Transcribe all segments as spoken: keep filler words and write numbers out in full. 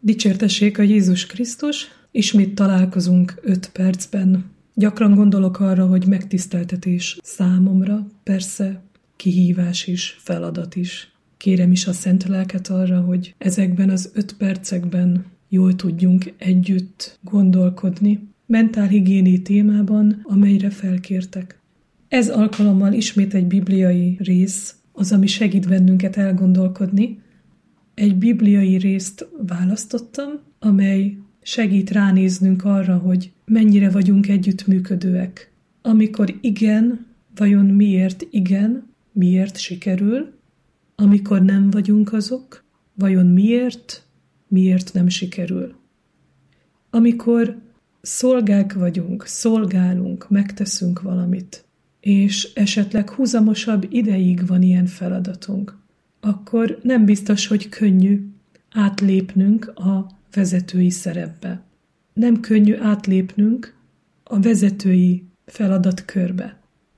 Dicsértessék a Jézus Krisztus, ismét találkozunk öt percben. Gyakran gondolok arra, hogy megtiszteltetés számomra, persze kihívás is, feladat is. Kérem is a Szent Lelket arra, hogy ezekben az öt percekben jól tudjunk együtt gondolkodni, mentálhigiéni témában, amelyre felkértek. Ez alkalommal ismét egy bibliai rész, az, ami segít bennünket elgondolkodni. Egy bibliai részt választottam, amely segít ránéznünk arra, hogy mennyire vagyunk együttműködőek. Amikor igen, vajon miért igen, miért sikerül? Amikor nem vagyunk azok, vajon miért, miért nem sikerül? Amikor szolgák vagyunk, szolgálunk, megteszünk valamit, és esetleg húzamosabb ideig van ilyen feladatunk, akkor nem biztos, hogy könnyű átlépnünk a vezetői szerepbe. Nem könnyű átlépnünk a vezetői feladatkörbe.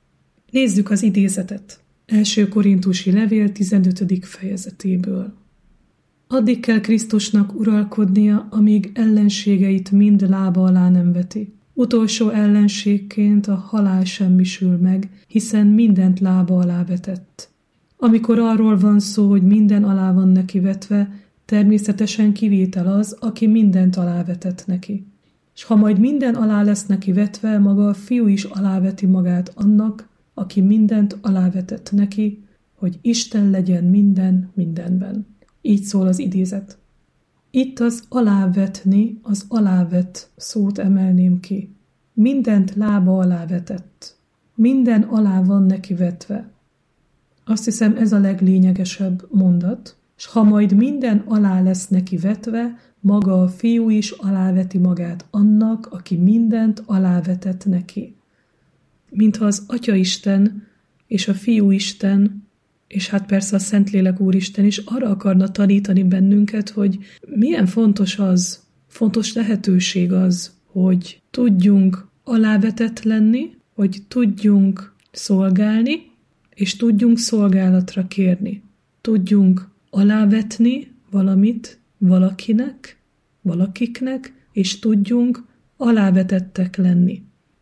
Nézzük az idézetet. Első Korintusi levél tizenötödik fejezetéből. Addig kell Krisztusnak uralkodnia, amíg ellenségeit mind lába alá nem veti. Utolsó ellenségként a halál semmisül meg, hiszen mindent lába alá vetett. Amikor arról van szó, hogy minden alá van neki vetve, természetesen kivétel az, aki mindent alávetett neki. És ha majd minden alá lesz neki vetve, maga a Fiú is aláveti magát annak, aki mindent alávetett neki, hogy Isten legyen minden mindenben. Így szól az idézet. Itt az alávetni, az alávet szót emelném ki. Mindent lába alávetett. Minden alá van neki vetve. Azt hiszem, ez a leglényegesebb mondat, és ha majd minden alá lesz neki vetve, maga a Fiú is aláveti magát annak, aki mindent alávetett neki. Mintha az Atyaisten és a Fiúisten, és hát persze a Szentlélek Úristen is arra akarna tanítani bennünket, hogy milyen fontos az, fontos lehetőség az, hogy tudjunk alávetett lenni, hogy tudjunk szolgálni, és tudjunk szolgálatra kérni. Tudjunk alávetni valamit valakinek, valakiknek, és tudjunk alávetettek lenni.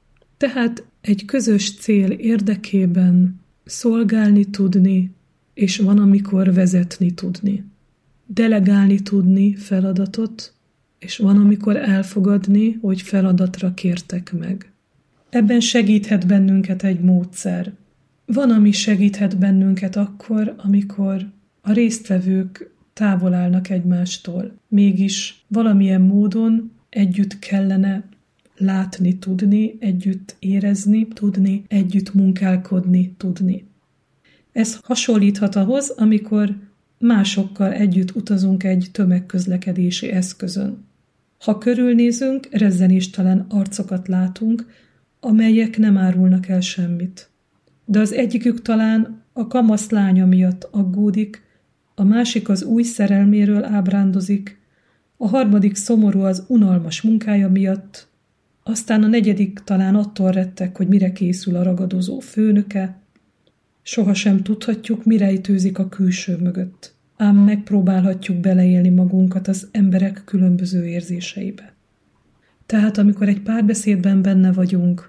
Tehát egy közös cél érdekében szolgálni tudni, és van, amikor vezetni tudni. Delegálni tudni feladatot, és van, amikor elfogadni, hogy feladatra kértek meg. Ebben segíthet bennünket egy módszer. Van, ami segíthet bennünket akkor, amikor a résztvevők távol állnak egymástól. Mégis valamilyen módon együtt kellene látni, tudni, együtt érezni, tudni, együtt munkálkodni, tudni. Ez hasonlíthat ahhoz, amikor másokkal együtt utazunk egy tömegközlekedési eszközön. Ha körülnézünk, rezzenéstelen arcokat látunk, amelyek nem árulnak el semmit. De az egyikük talán a kamasz lánya miatt aggódik, a másik az új szerelméről ábrándozik, a harmadik szomorú az unalmas munkája miatt, aztán a negyedik talán attól rettek, hogy mire készül a ragadozó főnöke. Sohasem tudhatjuk, mi rejtőzik a külső mögött, ám megpróbálhatjuk beleélni magunkat az emberek különböző érzéseibe. Tehát amikor egy párbeszédben benne vagyunk,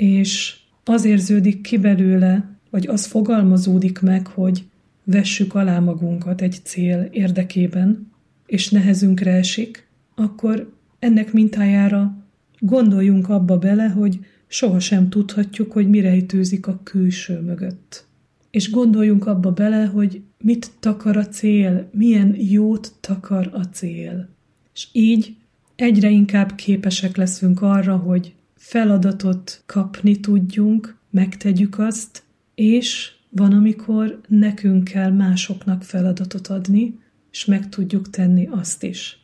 és az érződik ki belőle, vagy az fogalmazódik meg, hogy vessük alá magunkat egy cél érdekében, és nehezünkre esik, akkor ennek mintájára gondoljunk abba bele, hogy sohasem tudhatjuk, hogy mi rejtőzik a külső mögött. És gondoljunk abba bele, hogy mit takar a cél, milyen jót takar a cél. És így egyre inkább képesek leszünk arra, hogy feladatot kapni tudjunk, megtegyük azt, és van, amikor nekünk kell másoknak feladatot adni, és meg tudjuk tenni azt is.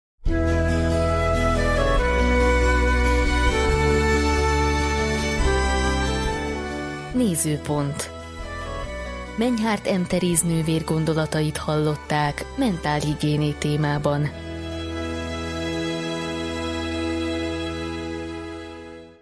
Nézőpont. Menyhárt M. Teréz nővér gondolatait hallották mentálhigiéni témában.